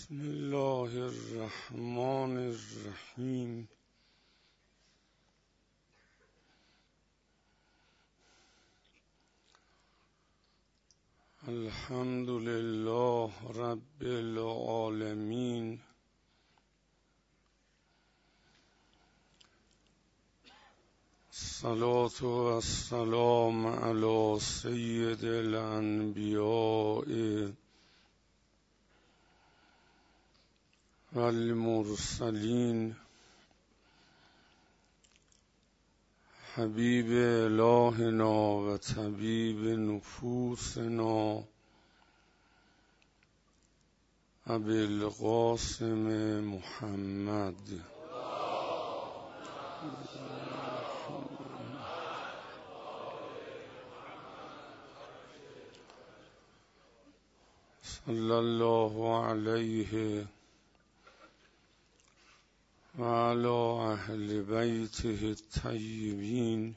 بسم الله الرحمن الرحیم. الحمد لله رب العالمین. الصلاة والسلام علی سید الانبیاء والمرسلین حبیب الهنا و طبیب نفوسنا ابی القاسم محمد صلی الله علیه و علی اهل بیته الطیبین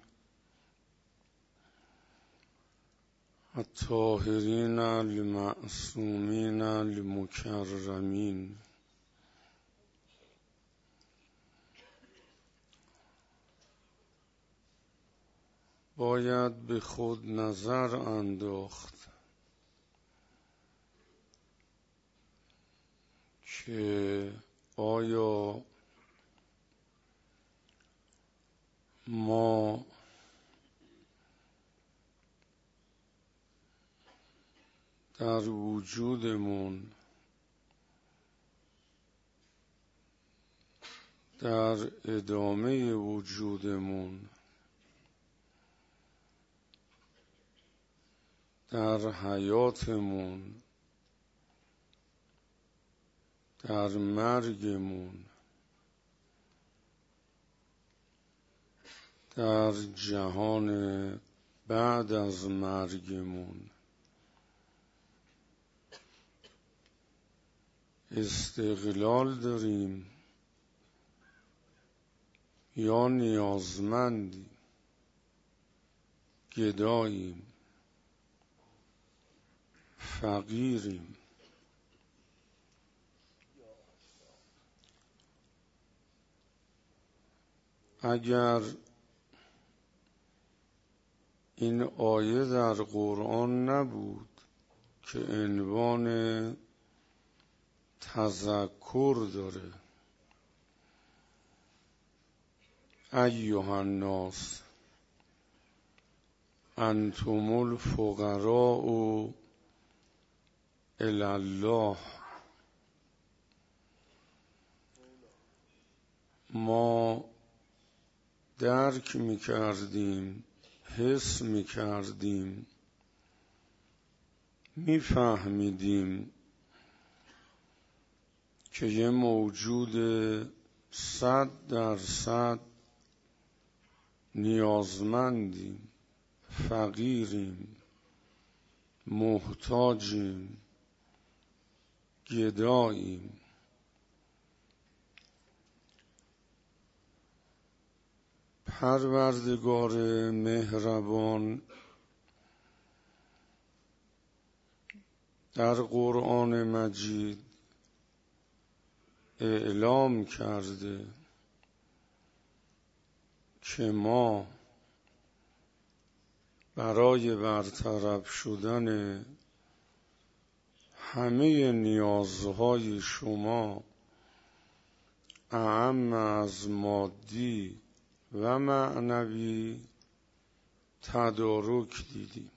الطاهرین المعصومین المکرمین. باید به خود نظر انداخت که آیا ما در وجودمون در ادامه وجودمون در حیاتمون در مرگمون در جهان بعد از مرگمون استقلال داریم یا نیازمندیم، گداییم، فقیریم. اگر این آیه در قرآن نبود که عنوان تذکر داره، ایها الناس انتم الفقراء الی الله، ما درک میکردیم، حس میکردیم، میفهمیدیم که یه موجود 100% نیازمندیم، فقیریم، محتاجیم، گداییم. پروردگار مهربان در قرآن مجید اعلام کرده که ما برای برطرف شدن همه نیازهای شما اعم از مادی و معنوی تدارک دیدیم.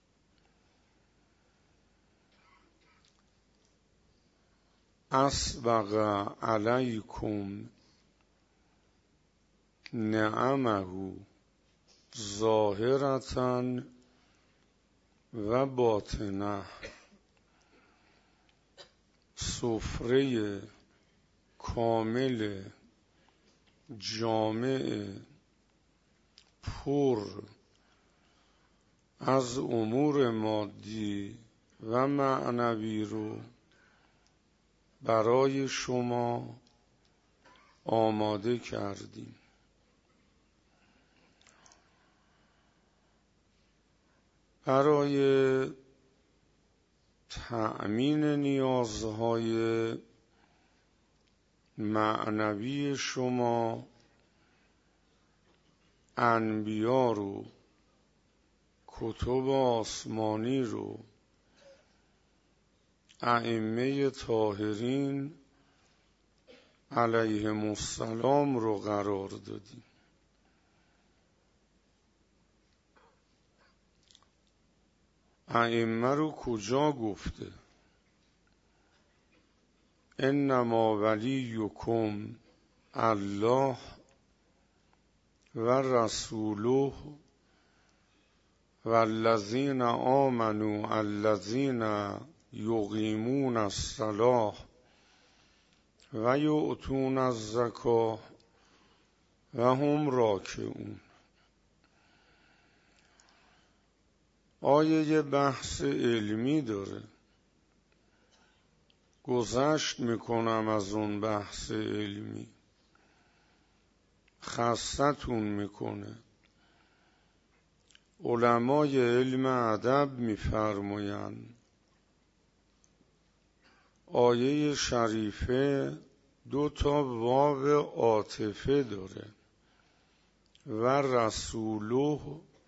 اسبغ علیکم نعمه ظاهرة و باطنه، سفره کامل جامع پر از امور مادی و معنوی رو برای شما آماده کردیم. برای تأمین نیازهای معنوی شما انبیا رو، کتب آسمانی رو، ائمه طاهرین علیهم السلام رو قرار دادیم. ائمه رو کجا گفته؟ انما ولیکم الله و رسوله والذین آمنوا الذین یقیمون الصلاة و یؤتون الزکاة و هم راکعون. آیه بحث علمی داره، گذشت میکنم از اون بحث علمی، خستتون میکنه. علمای علم ادب میفرمایند آیه شریفه 2 واو عاطفه داره، و رسوله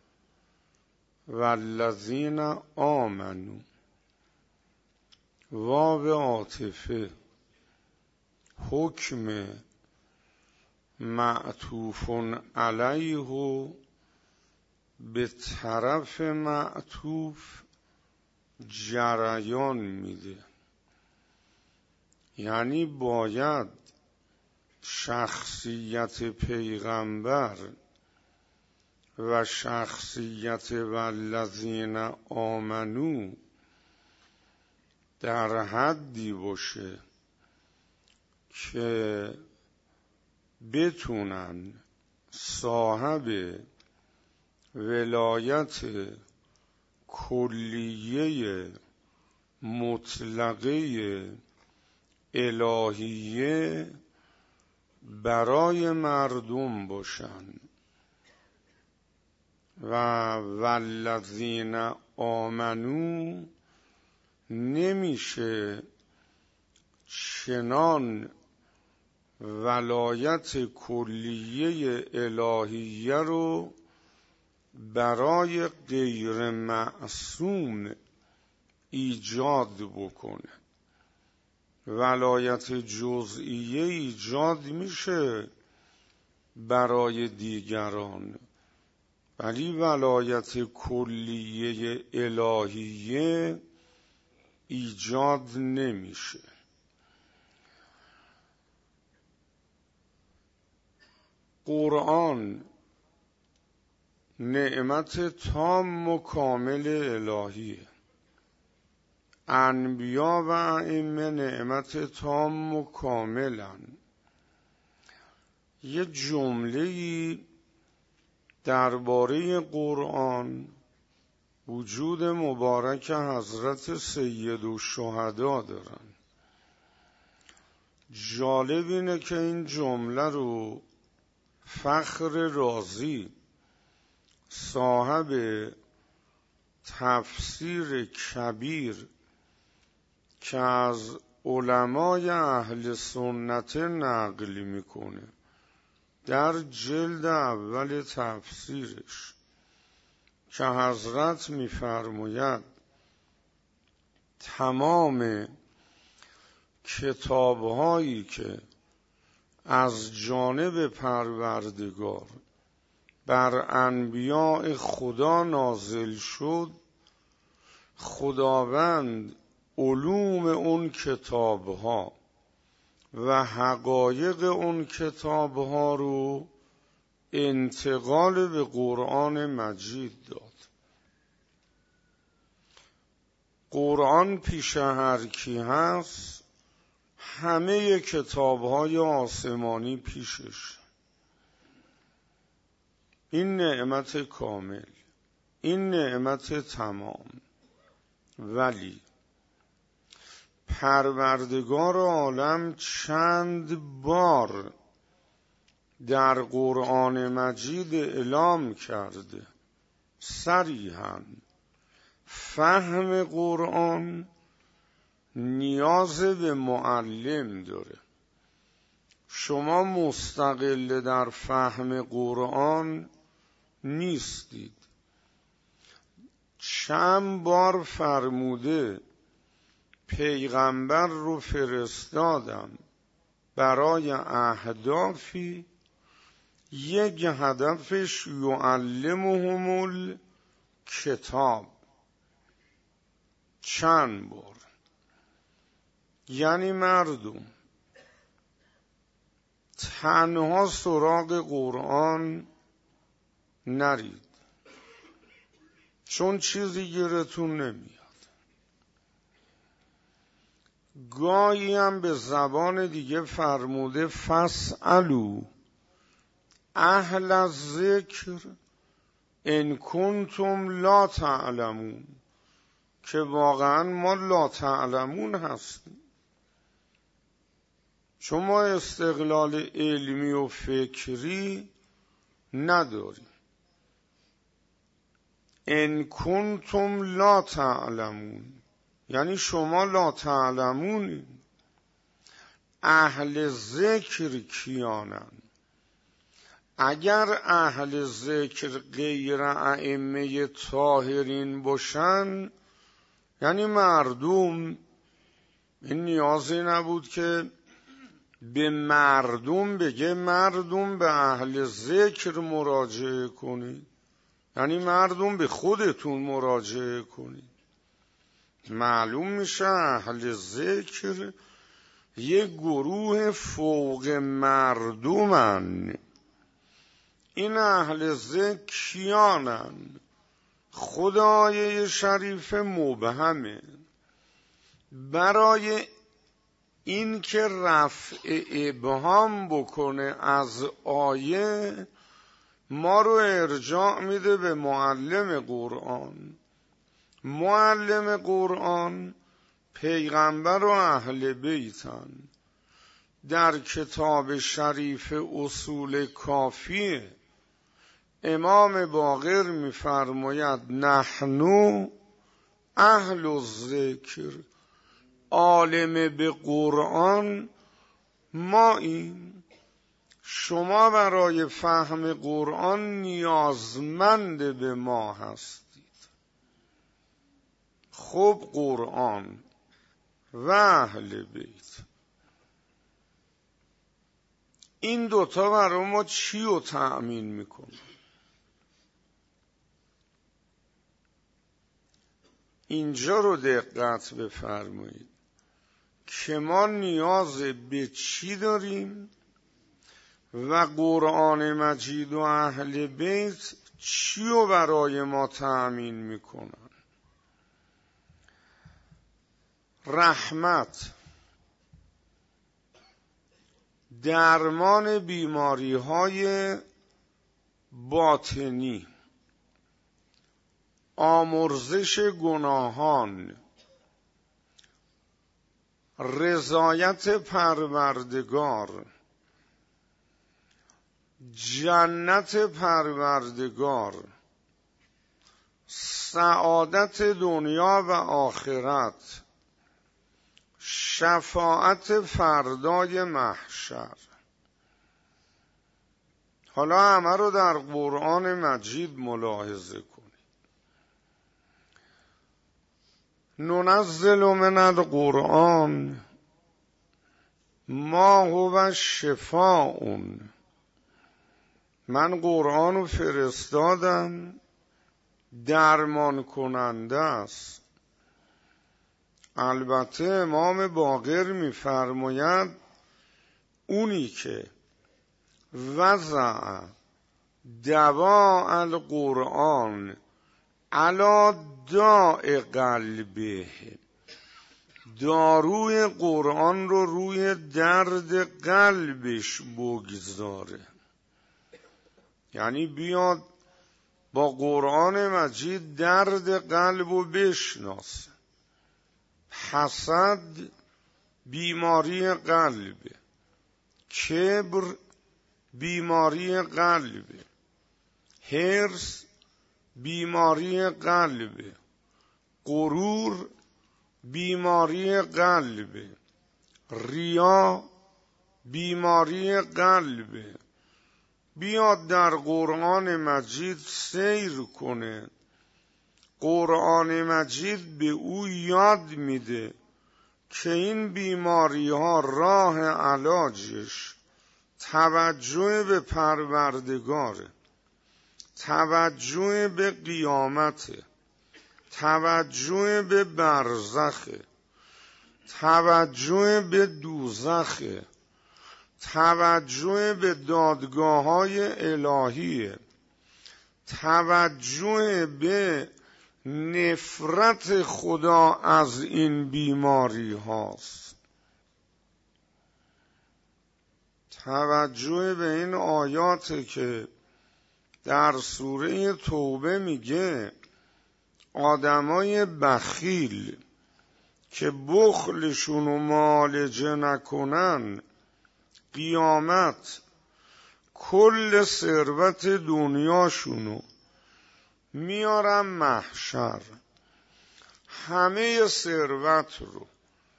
والذین آمنوا. واو عاطفه حکم معطوف علیه به طرف معطوف جریان میده، یعنی باید شخصیت پیغمبر و شخصیت والذین آمنو در حدی باشه که بتونن صاحب ولایت کلیه مطلقه الهیه برای مردم باشن. و والذین آمنو نمیشه چنان ولایت کلیه الهیه رو برای غیر معصوم ایجاد بکنه. ولایت جزئیه ایجاد میشه برای دیگران، ولی ولایت کلیه الهیه ایجاد نمیشه. قرآن نعمت تام و کامل الهیه، انبیا و ائمه نعمت تام و کاملن. یه جمله‌ای درباره قرآن وجود مبارک حضرت سید الشهدا دارن. جالب اینه که این جمله رو فخر رازی صاحب تفسیر کبیر که از علمای اهل سنت نقل میکنه در جلد اول تفسیرش، که حضرت میفرماید تمام کتابهایی که از جانب پروردگار بر انبیاء خدا نازل شد، خداوند علوم اون کتابها و حقایق اون کتابها رو انتقال به قرآن مجید داد. قرآن پیش هر کی هست همه کتابهای آسمانی پیشش. این نعمت کامل، این نعمت تمام. ولی پروردگار عالم چند بار در قرآن مجید اعلام کرده صریحاً فهم قرآن نیاز به معلم داره. شما مستقل در فهم قرآن نیستید. چند بار فرموده پیغمبر رو فرستادم برای اهدافی، یک هدفش یعلمهم الکتاب. چند بار. یعنی مردم تنها سراغ قرآن نرید، چون چیزی گیرتون نمیاد. گاهی هم به زبان دیگه فرموده فاسألوا اهل الذکر ان کنتم لا تعلمون، که واقعا ما لا تعلمون هستیم، چون ما استقلال علمی و فکری نداریم. ان کنتم لا تعلمون یعنی شما لا تعلمونین. اهل ذکر کیانن؟ اگر اهل ذکر غیر ائمه طاهرین باشن، یعنی مردم، این نیازی نبود که به مردم بگه مردم به اهل ذکر مراجعه کنید، یعنی مردم به خودتون مراجعه کنید. معلوم میشه اهل ذکر یک گروه فوق مردمن. این اهل ذکر کیانن؟ خدای شریف مبهمه. برای این که رفع ابهام بکنه از آیه، ما رو ارجاع میده به معلم قرآن. معلم قرآن پیغمبر و اهل بیتن. در کتاب شریف اصول کافیه امام باقر میفرماید نحنو اهل الذکر، عالم به قرآن ما این. شما برای فهم قرآن نیازمند به ما هستید. خب قرآن و اهل بیت، این دوتا برای ما چی رو تأمین میکنه؟ اینجا رو دقت بفرمایید که ما نیاز به چی داریم و قرآن مجید و اهل بیت چی رو برای ما تأمین میکنن. رحمت، درمان بیماری های باطنی، آمرزش گناهان، رضایت پروردگار، جنت پروردگار، سعادت دنیا و آخرت، شفاعت فردای محشر. حالا همه رو در قرآن مجید ملاحظه کنید. ننزل من القرآن ما هو شفاء، من قرآن رو فرستادم درمان کننده است. البته امام باقر می‌فرماید اونی که وضع دواء القرآن علی داء قلبه، داروی قرآن رو روی درد قلبش بگذاره. یعنی بیاد با قرآن مجید درد قلب رو بشناسه. حسد بیماری قلبه، کبر بیماری قلبه، حرص بیماری قلبه، غرور بیماری قلبه، ریا بیماری قلبه، بیاد در قرآن مجید سیر کنه. قرآن مجید به او یاد میده که این بیماری ها راه علاجش توجه به پروردگاره، توجه به قیامته، توجه به برزخه، توجه به دوزخه، توجه به دادگاه‌های الهیه، توجه به نفرت خدا از این بیماری هاست، توجه به این آیاته که در سوره توبه میگه آدمای بخیل که بخلشون و معالجه نکنن، قیامت کل ثروت دنیاشونو میارن محشر، همه ثروت رو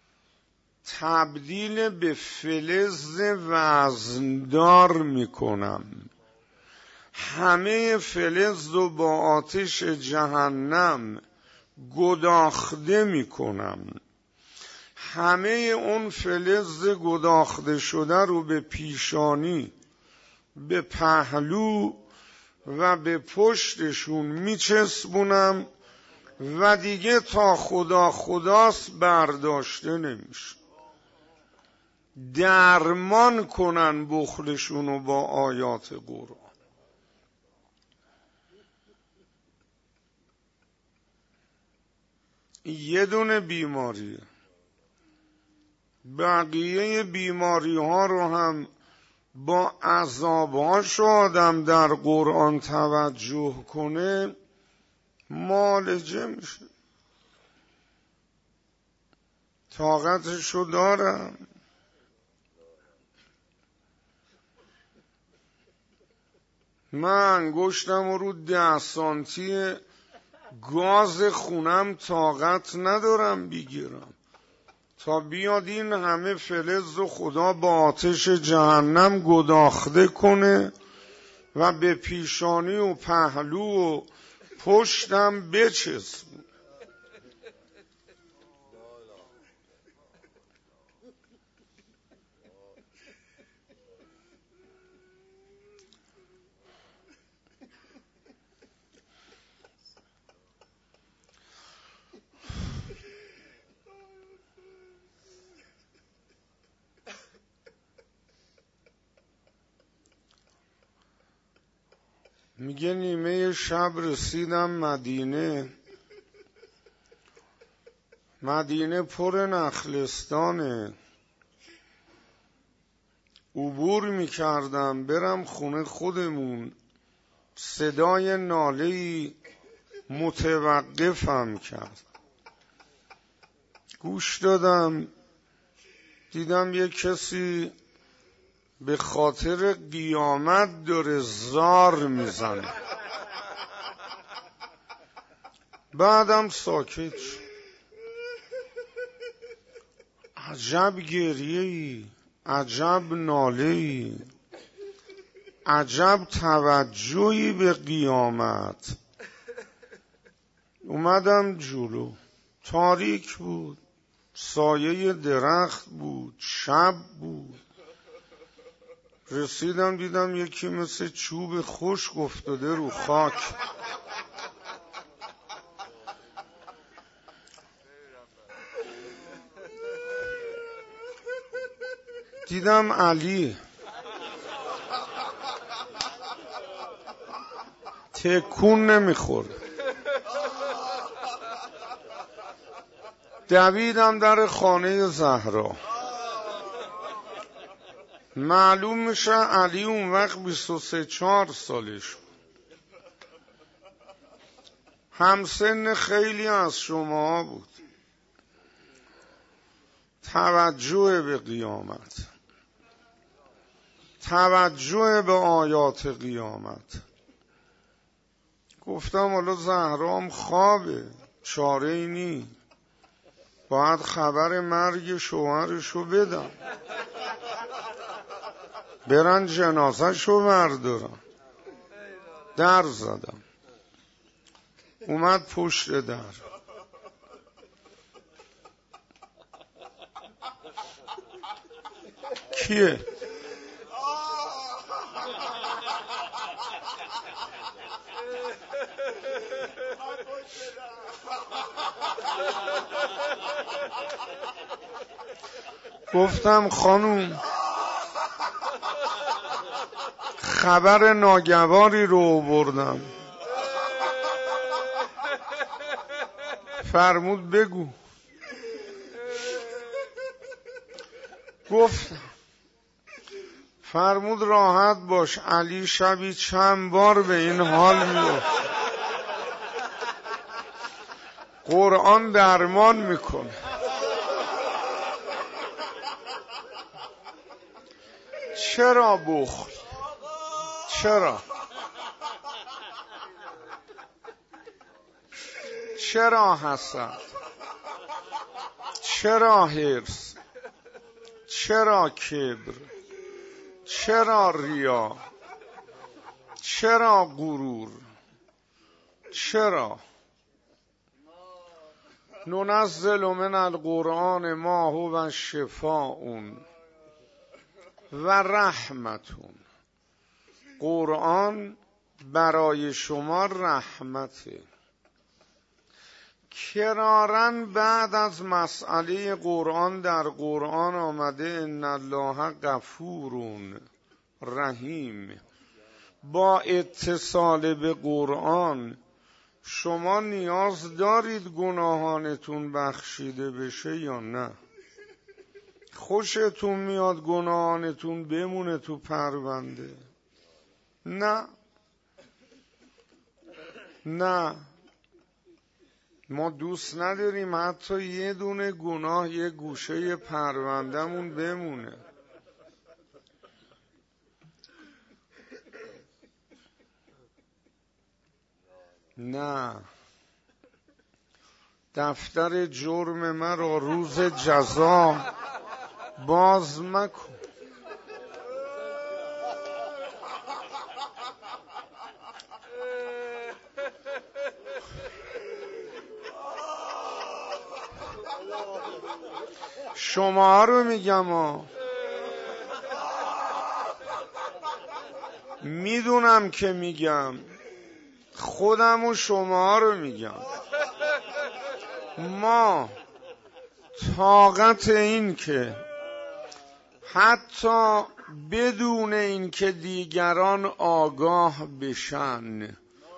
تبدیل به فلز وزندار میکنم، همه فلز رو با آتش جهنم گداخته میکنم، همه اون فلز گداخته شده رو به پیشانی، به پهلو و به پشتشون میچسبونم و دیگه تا خدا خداست برداشته نمیشه. درمان کنن بخلشونو با آیات قرآن. یه دونه بیماریه، بقیه بیماری ها رو هم با عذابهاش آدم در قرآن توجه کنه معالجه میشه. طاقتشو دارم. من انگشتم رو 10 سانتی گاز خونم طاقت ندارم بگیرم، تا بیاد این همه فلز و خدا با آتش جهنم گداخته کنه و به پیشانی و پهلو و پشتم بچسبونه. میگه نیمه شب رسیدم مدینه، مدینه پر نخلستانه، عبور میکردم برم خونه خودمون، صدای ناله‌ای متوقفم کرد. گوش دادم، دیدم یک کسی به خاطر قیامت داره زار میزنه. بعدم ساکت شد. عجب گریه‌ای، عجب ناله‌ای، عجب توجهی به قیامت. اومدم جلو، تاریک بود، سایه درخت بود، شب بود. رسیدم دیدم یکی مثل چوب خشک افتاده رو خاک. دیدم علی تکون نمیخوره. دویدم در خانه زهرا. معلوم میشه علی اون وقت 23-24 سالش بود. همسن خیلی از شما بود. توجه به قیامت، توجه به آیات قیامت. گفتم حالا زهرام خوابه، چاره ای نی، باید خبر مرگ شوهرشو بدم. برن جنازه شو بردارن. در زدم، اومد پشت در. کیه؟ گفتم خانوم خبر ناگواری رو آوردم. فرمود بگو. گفتم فرمود راحت باش، علی شبی چند بار به این حال میاد، قرآن درمان میکنه. چرا بخل؟ چرا حسد؟ چرا حرص؟ چرا کبر؟ چرا ریا؟ چرا غرور؟ چرا؟ ننزل من القرآن ما هو شفاء و رحمتون. قرآن برای شما رحمته. کرارن بعد از مسئله قرآن در قرآن آمده ان الله غفور رحیم. با اتصال به قرآن شما نیاز دارید گناهانتون بخشیده بشه یا نه؟ خوشتون میاد گناهانتون بمونه تو پرونده؟ نه، ما دوست نداریم حتی یه دونه گناه یه گوشه پروندهمون بمونه. نه، دفتر جرم مرا روز جزا باز مکن. شما رو میگم میدونم که میگم، خودم و شما رو میگم. ما طاقت این که حتی بدون این که دیگران آگاه بشن،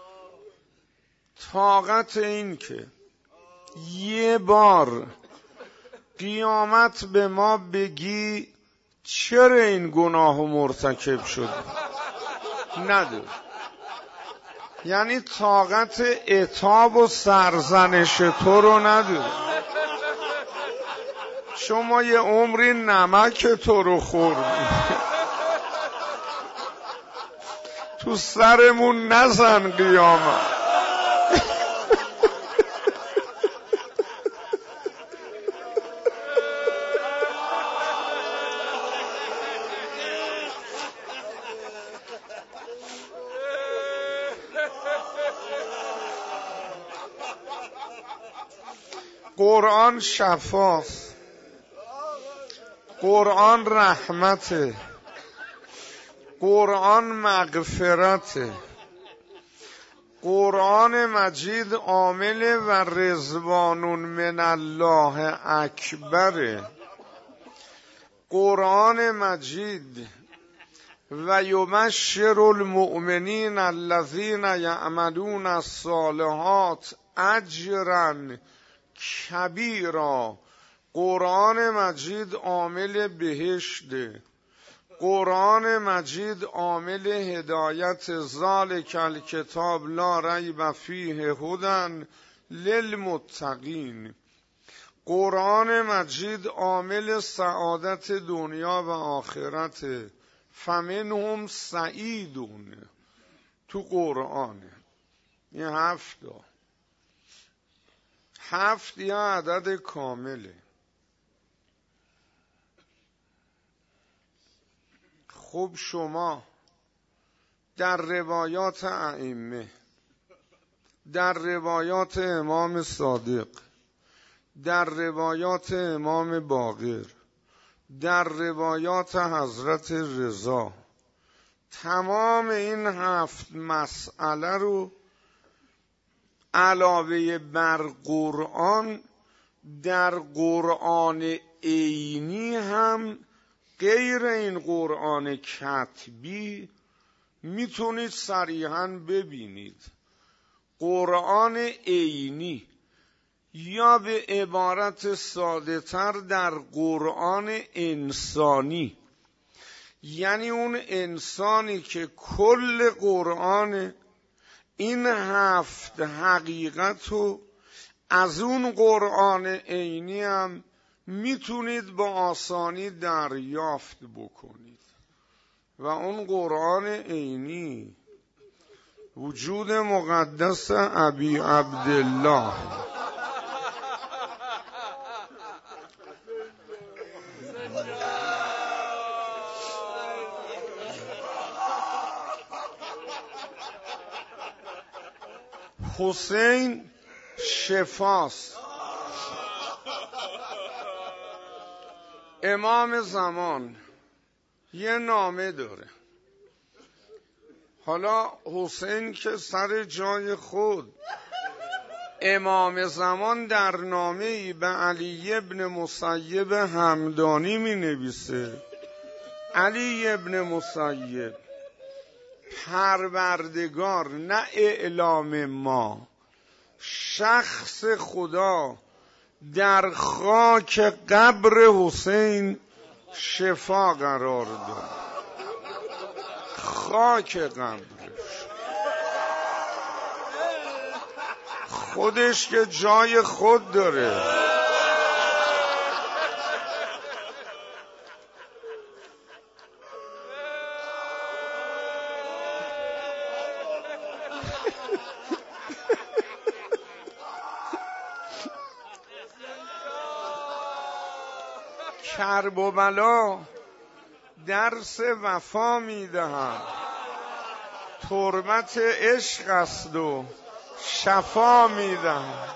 طاقت این که یه بار قیامت به ما بگی چرا این گناه مرتکب شد نداره. یعنی طاقت عتاب و سرزنش تو رو نداره. شما یه عمری نمک تو رو خوردی، تو سرمون نزن قیامت. قرآن شفاست، قرآن رحمته، قرآن مغفرته، قرآن مجید عامل و رضوان من الله اکبره. قرآن مجید و یبشر المؤمنین الذین یعملون الصالحات اجرا کبیرا. قرآن مجید عامل بهشته، قرآن مجید عامل هدایت. ذالک الکتاب لا ریب فیه هدی للمتقین. قرآن مجید عامل سعادت دنیا و آخرت. فمنهم سعیدون. تو قرآن این هفت یا عدد کامله. خب شما در روایات ائمه، در روایات امام صادق، در روایات امام باقر، در روایات حضرت رضا، تمام این 7 مسئله رو علاوه بر قرآن در قرآن عینی هم غیر این قرآن کتبی میتونید صریحاً ببینید. قرآن عینی یا به عبارت ساده تر در قرآن انسانی، یعنی اون انسانی که کل قرآن این 7 حقیقت رو از اون قرآن عینی هم میتونید با آسانی دریافت بکنید. و اون قرآن عینی وجود مقدس ابی عبدالله حسین شفاست. امام زمان یه نامه داره. حالا حسین که سر جای خود، امام زمان در نامه‌ای به علی ابن مسیب همدانی می نویسه: علی ابن مسیب، پروردگار، نه اعلام ما، شخص خدا در خاک قبر حسین شفا قرار داد. خاک قبرش خودش که جای خود داره. کرب و بلا درس وفا میدهند، تربت عشق است و شفا میدهند.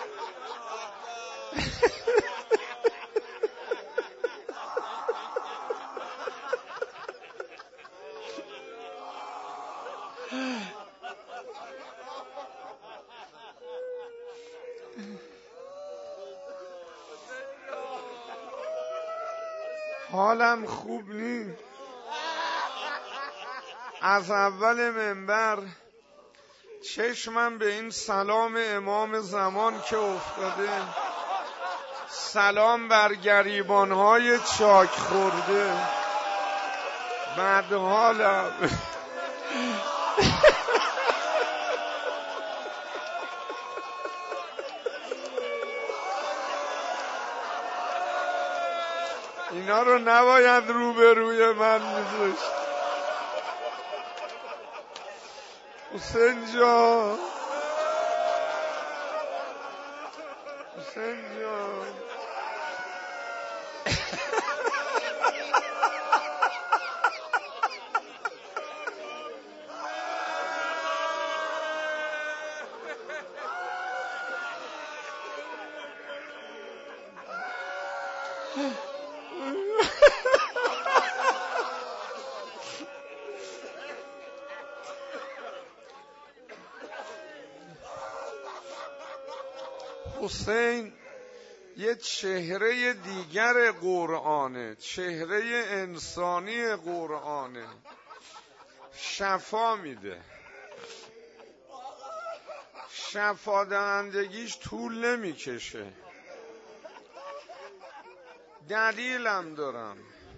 حالم خوب نیست. از اول منبر چشمم به این سلام امام زمان که افتاده، سلام بر گریبانهای چاک خورده، بعد حالم اینا رو نباید روبروی من میذاشت. حسین جان، حسین جان، حسین یه چهره دیگر قرآنه، چهره انسانی قرآنه، شفا میده. شفا دهندگیش طول نمیکشه. دلیلم دارم.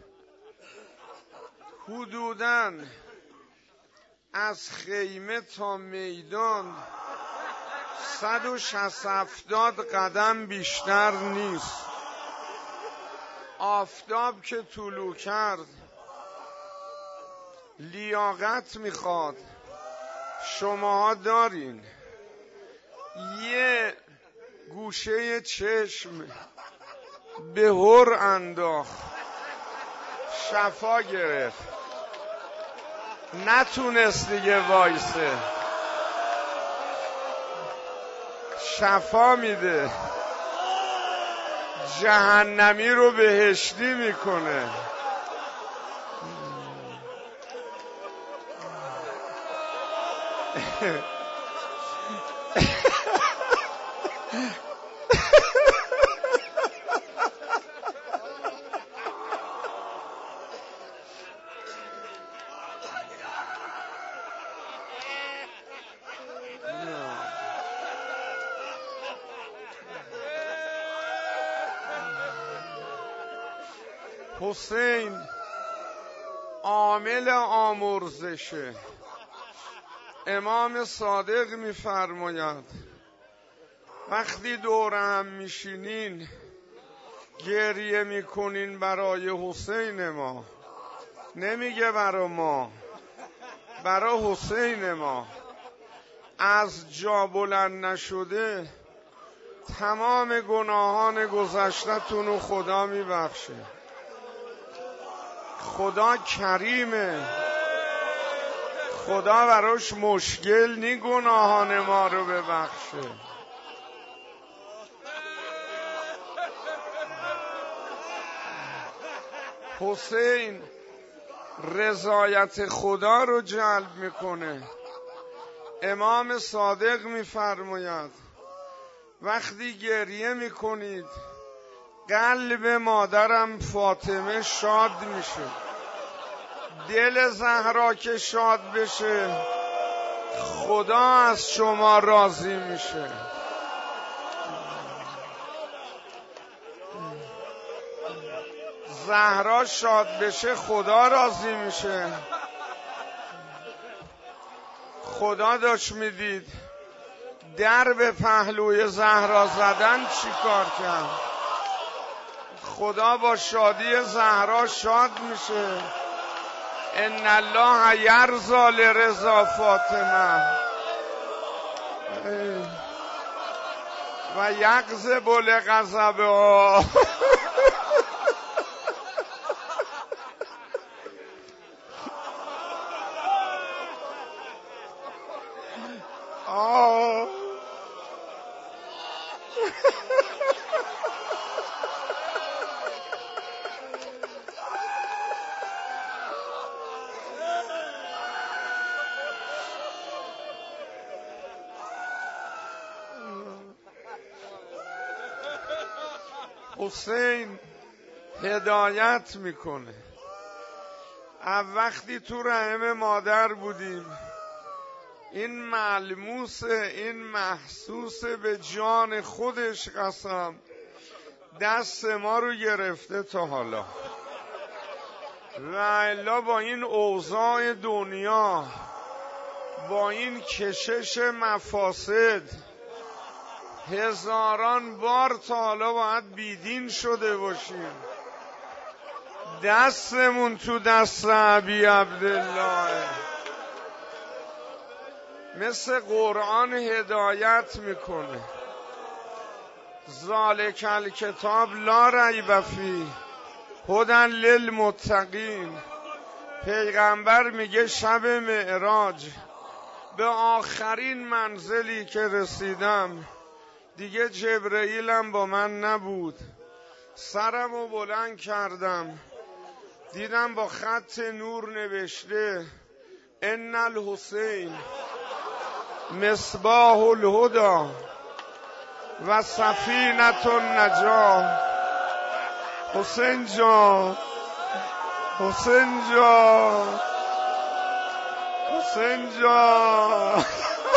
حدوداً از خیمه تا میدان 160-170 قدم بیشتر نیست. آفتاب که طلوع کرد لیاقت میخواد. شماها دارین یه گوشه چشم به هر انداخت، شفا گرفت. نتونست دیگه وایسه، شفا میده، جهنمی رو بهشتی میکنه. حسین عامل آمرزشه. امام صادق میفرماید وقتی دور هم میشینین گریه میکنین برای حسین ما، نمیگه برای ما، برای حسین ما، از جا بلند نشده تمام گناهان گذشته‌تون رو خدا میبخشه. خدا کریمه، خدا براش مشکل نی گناهان ما رو ببخشه. حسین رضایت خدا رو جلب میکنه. امام صادق میفرماید وقتی گریه میکنید قلب مادرم فاطمه شاد میشه، دل زهرا که شاد بشه خدا از شما راضی میشه. زهرا شاد بشه خدا راضی میشه. خدا داشت میدید در به پهلوی زهرا زدن چی کار کرد. خدا با شادی زهرا شاد میشه. ان الله یرضی لرضا فاطمه و یغضب لغضبها. حسین هدایت میکنه. وقتی تو رحم مادر بودیم این ملموسه، این محسوسه، به جان خودش قسم دست ما رو گرفته تا حالا. و الا با این اوضاع دنیا، با این کشش مفاسد، هزاران بار تا حالا باید بیدین شده باشیم. دستمون تو دست ابی عبدالله. مثل قرآن هدایت میکنه. ذالک الکتاب لا ریب فیه هدی للمتقین. پیغمبر میگه شب معراج به آخرین منزلی که رسیدم دیگه جبرئیلم با من نبود. سرمو بلند کردم دیدم با خط نور نوشته ان الحسین مصباح الهدی و سفینة النجاة. حسین جان، حسین جان، حسین جان.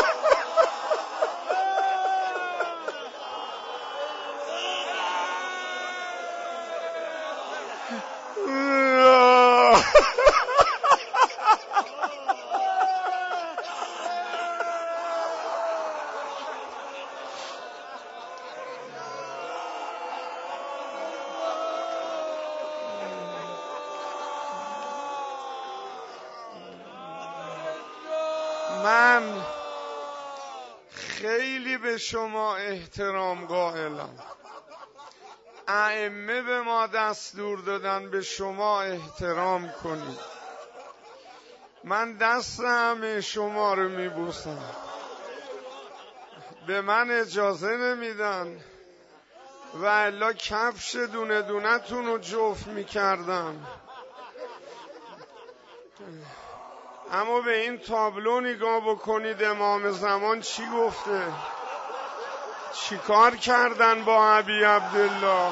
من خیلی به شما احترام قائلم. ائمه به ما دستور دادن به شما احترام کنید. من دست همه شما رو میبوسم، به من اجازه نمیدن و الا کفش دونه دونه تون رو جفت میکردم. اما به این تابلو نگاه بکنید، امام زمان چی گفته، چی کار کردن با ابی عبدالله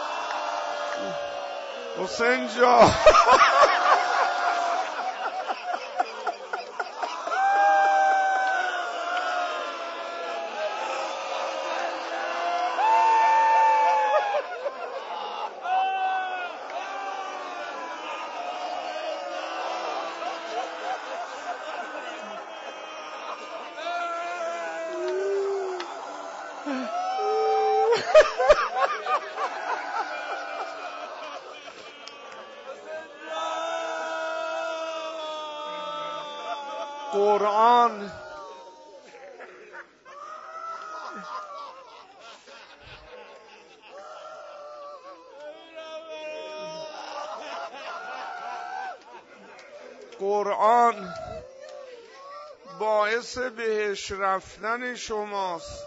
حسین جان. قرآن قرآن باعث بهش رفتن شماست.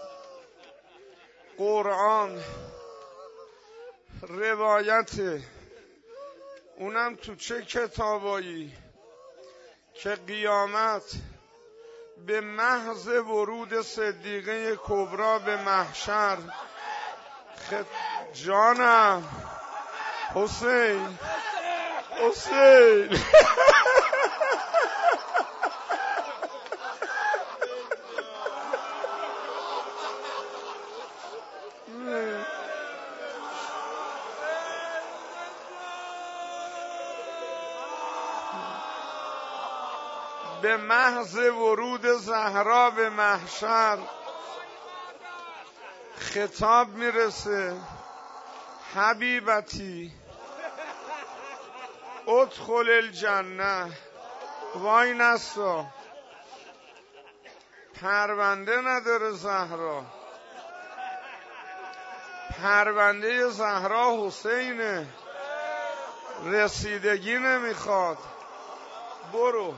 قرآن روایته، اونم تو چه کتابایی که قیامت به محض ورود صدیقه کبرا به محشر جانم حسین به محض ورود زهرا به محشر خطاب میرسه، حبیبتی ادخل الجنه. وای نسا، پرونده نداره زهرا، پرونده زهرا حسینه، رسیدگی نمیخواد. برو.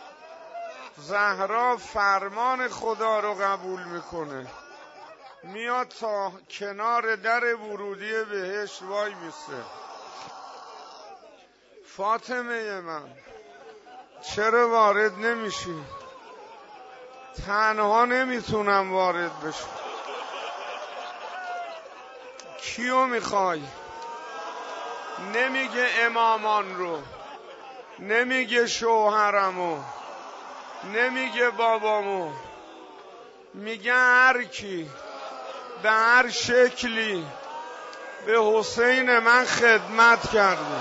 زهرا فرمان خدا رو قبول میکنه، میاد تا کنار در ورودی بهشت وای میسه. فاطمه من چرا وارد نمیشی؟ تنها نمیتونم وارد بشم. کیو میخوای؟ نمیگه امامان رو، نمیگه شوهرمو، نمیگه بابامو، میگه هر کی به هر شکلی به حسین من خدمت کرده.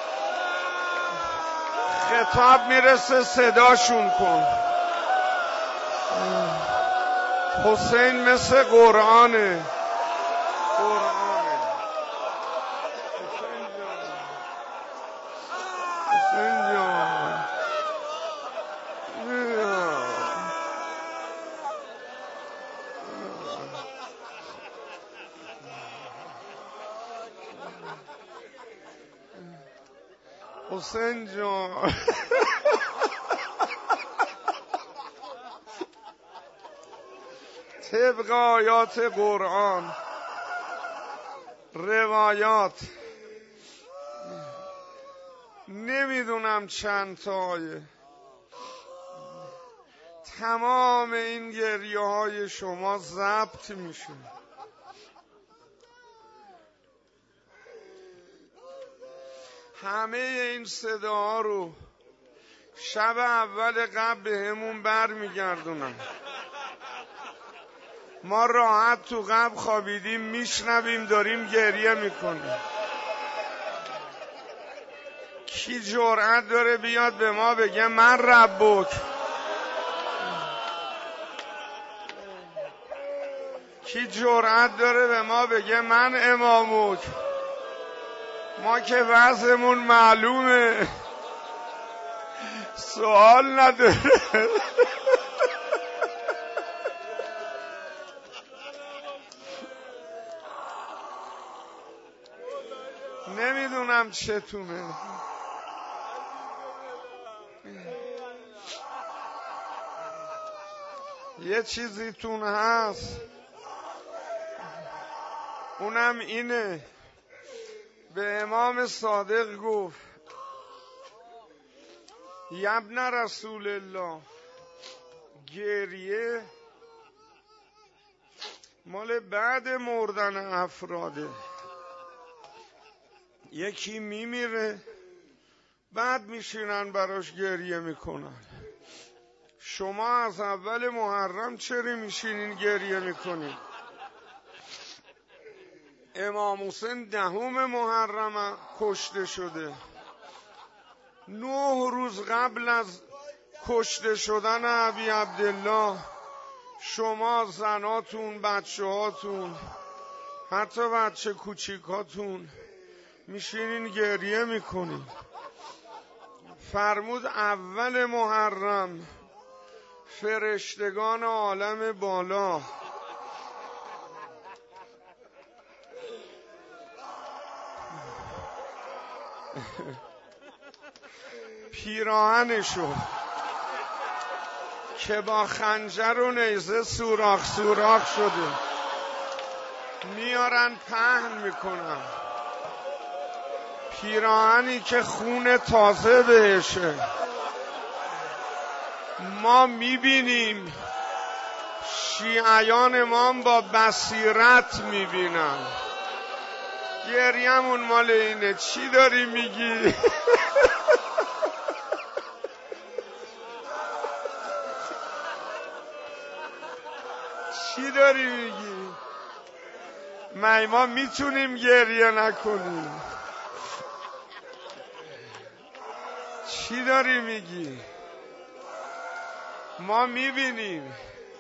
خطاب میرسه صداشون کن. حسین مثل قرآنه. حسین جان حسین جان طبق آیات قرآن، روایات، نمیدونم چند تا آیه، تمام این گریه های شما ضبط میشه. همه این صداها رو شب اول قبل به همون بر میگردونم. ما راحت تو قبل خوابیدیم، میشنویم داریم گریه میکنیم. کی جرأت داره بیاد به ما بگه من ربک؟ کی جرأت داره به ما بگه من امامک؟ ما که وضعمون معلومه، سوال نداره. نمیدونم چتونه. یه چیزیتون هست، اونم اینه. به امام صادق گفت یبن رسول الله، گریه مال بعد مردن افراده. یکی میمیره بعد میشینن براش گریه میکنن. شما از اول محرم چرا میشینین گریه میکنین؟ امام حسین 10 محرم کشته شده. 9 روز قبل از کشته شدن ابی عبدالله شما زناتون، بچه هاتون، حتی بچه کوچیکاتون میشینین گریه میکنین. فرمود اول محرم فرشتگان عالم بالا پیراهنشو که با خنجر و نیزه سوراخ سوراخ شده میارن پهن میکنن. پیراهنی که خون تازه بهشه. ما میبینیم شیعیان امام با بصیرت میبینن. گریمون مال اینه. چی داری میگی؟ چی داری میگی؟ ما میتونیم گریه نکنیم؟ چی داری میگی؟ ما میبینیم.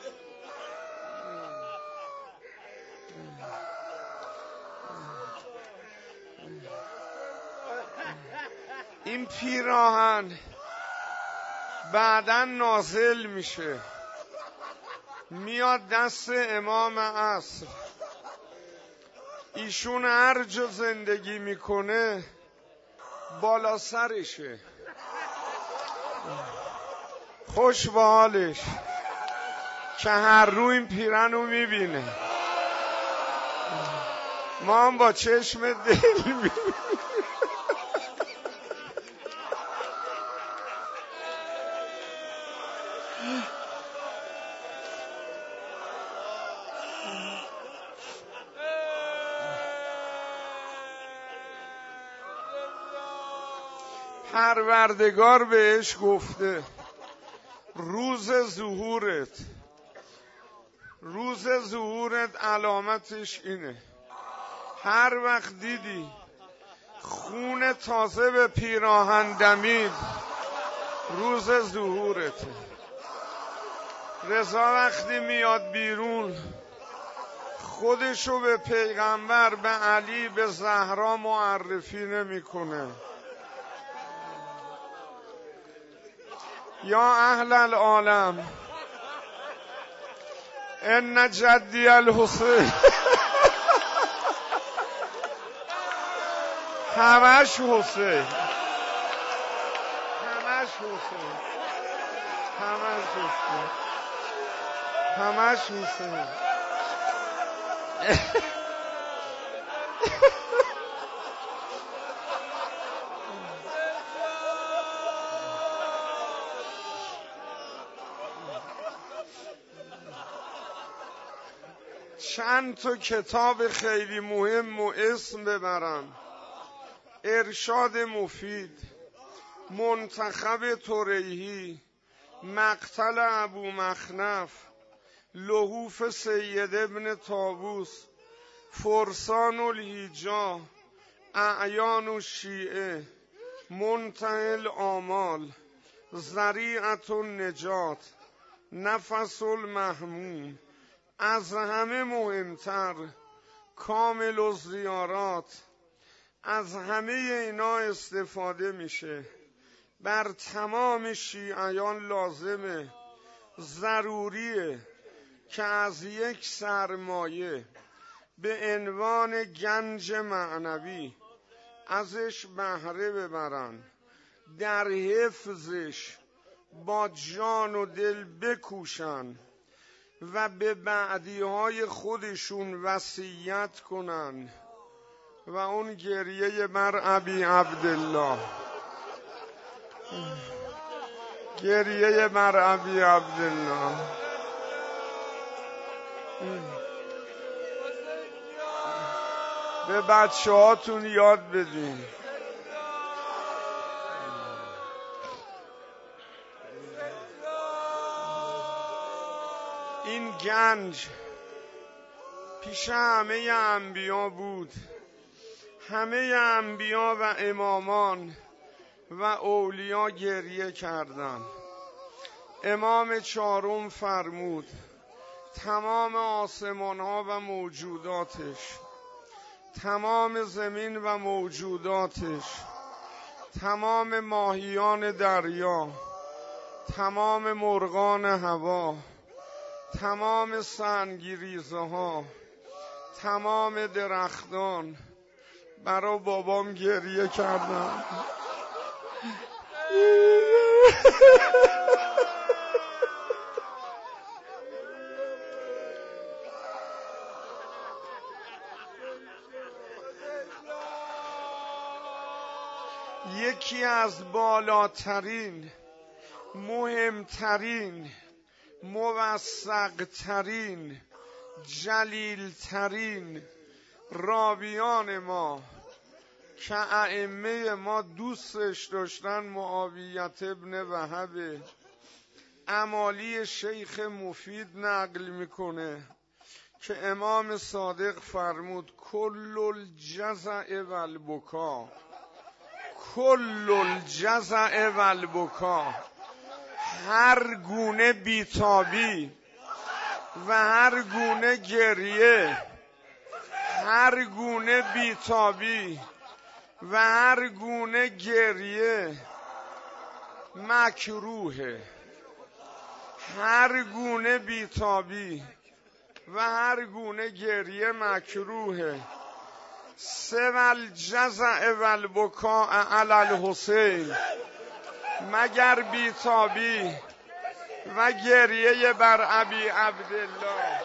این پیراهن بعداً نازل میشه، میاد دست امام عصر. ایشون هر جا زندگی میکنه بالا سرشه، خوش به حالش که هر رو این پیرن رو میبینه. ما هم با چشم دل میبینیم. پروردگار بهش گفته روز ظهورت علامتش اینه، هر وقت دیدی خون تازه به پیراهن دمید روز ظهورته. رضا وقتی میاد بیرون خودشو به پیغمبر، به علی، به زهرا معرفی نمیکنه. یا اهل العالم ان جدی الحسین. همش حسین، همش حسین، همش حسین، همش حسین. چند تا کتاب خیلی مهم و اسم ببرم: ارشاد مفید، منتخب طریحی، مقتل ابو مخنف، لحوف سید ابن طاووس، فرسان الهیجا، اعیان الشیعه، منتهی الآمال، ذریعة النجات، نفس المهموم، از همه مهمتر کامل الزیارات. از همه اینا استفاده میشه. بر تمام شیعیان لازمه، ضروریه که از یک سرمایه به عنوان گنج معنوی ازش بهره ببرن، در حفظش با جان و دل بکوشن و به بعدی‌های خودشون وصیت کنن و اون گریه بر ابی عبدالله، گریه بر ابی عبدالله. به بچه هاتون یاد بدین. این گنج پیش همه انبیا بود. همه انبیا و امامان و اولیا گریه کردند. امام چهارم فرمود تمام آسمان ها و موجوداتش، تمام زمین و موجوداتش، تمام ماهیان دریا، تمام مرغان هوا، تمام سنگریزه ها، تمام درختان برای بابام گریه کردن. یکی از بالاترین، مهمترین، موثقترین، جلیلترین راویان ما که ائمه ما دوستش داشتن معاویت ابن وهب، امالی شیخ مفید نقل میکنه که امام صادق فرمود کل الجزع و البکا، کل الجزع و البکا، هر گونه بیتابی و هر گونه گریه، هر گونه بیتابی و هر گونه گریه مکروهه. هر گونه بیتابی و هر گونه گریه مکروهه. سوى الجزع و البکاء علی الحسین، مگر بیتابی و گریه بر ابی عبدالله.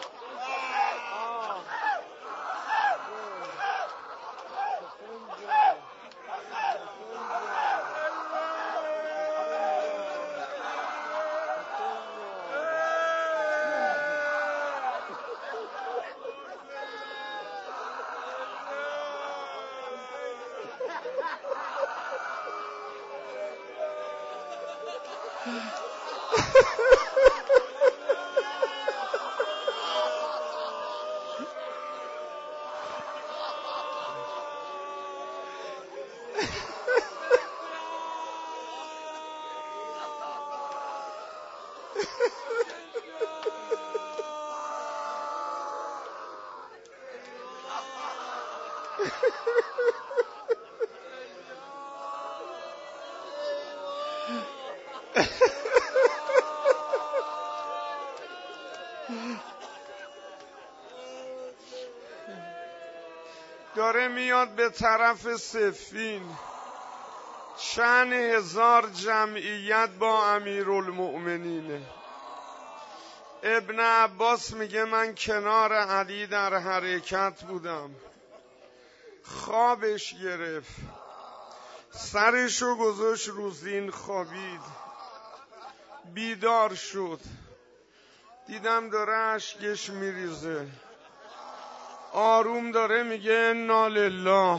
داره میاد به طرف صفین، چند هزار جمعیت با امیرالمؤمنینه. ابن عباس میگه من کنار علی در حرکت بودم، خوابش گرفت، سرشو گذاشت رو زین خوابید، بیدار شد، دیدم داره اشکش میریزه، آروم داره میگه انا لله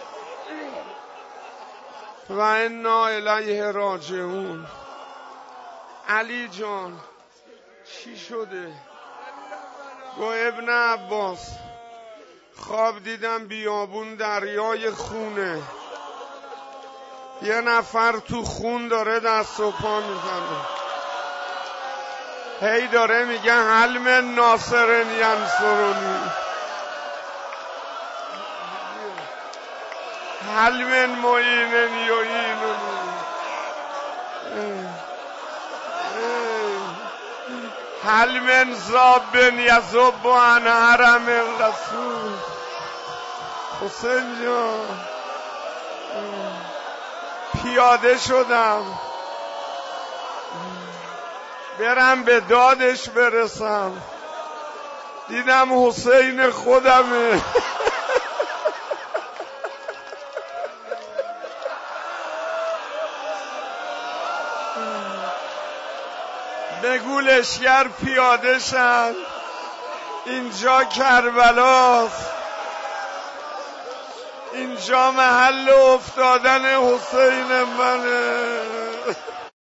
و انا الیه راجعون. علی جان چی شده؟ گو ابن عباس خواب دیدم بیابون دریای خونه، یه نفر تو خون داره دست و پا میزنه، هی داره میگه هل من ناصر ینصرونی، هل من معین یعیننی. هل من ذاب یذب عن حرم الرسول. حسین جان پیاده شدم برم به دادش برسم، دیدم حسین خودمه. بگو لشگر پیاده شن، اینجا کربلاست، اینجا محل افتادن حسین منه.